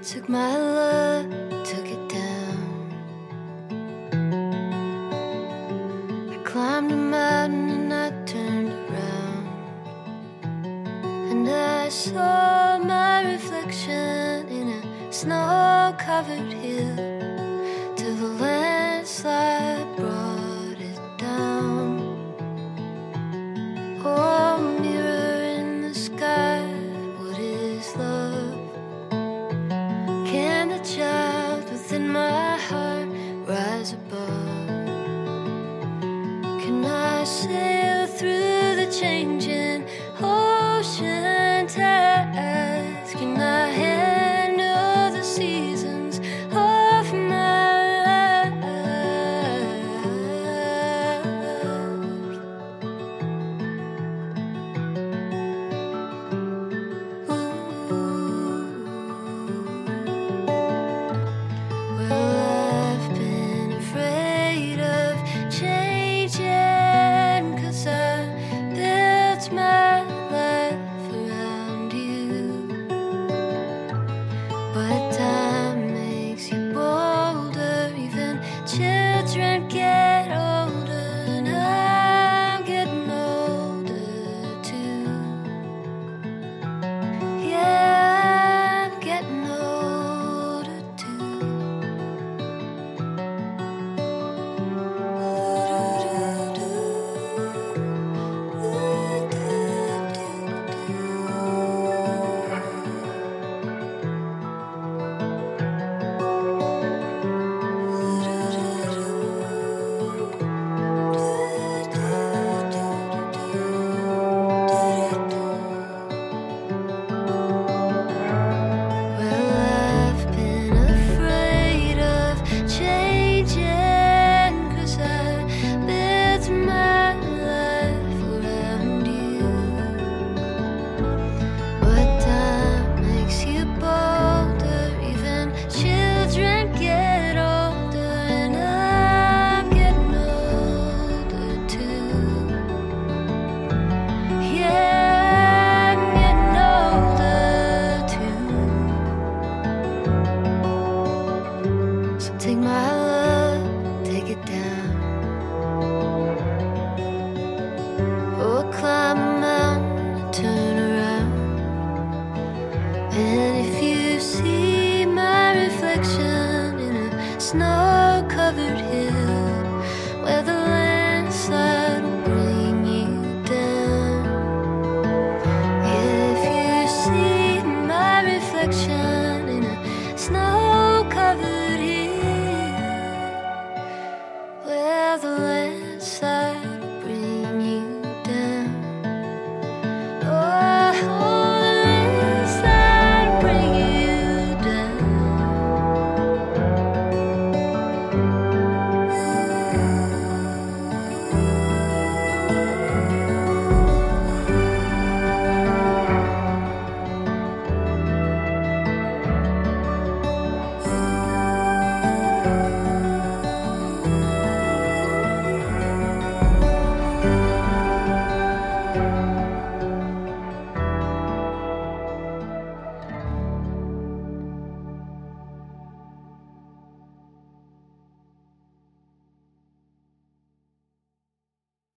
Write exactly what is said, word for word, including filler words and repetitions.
Took my love, took it down. I climbed a mountain and I turned around, and I saw my reflection in a snow-covered hill, till the landslide brought it down. Oh, mirror in the sky, what is love? Can the child within my heart rise above? Can I sail through the changing ocean tides? Can I handle the seasons of my get older, and I'm getting older too. Yeah, I'm getting older too. Take my love, take it down. Oh, climb a mountain, turn around, and if you see my reflection in a snow-covered hill,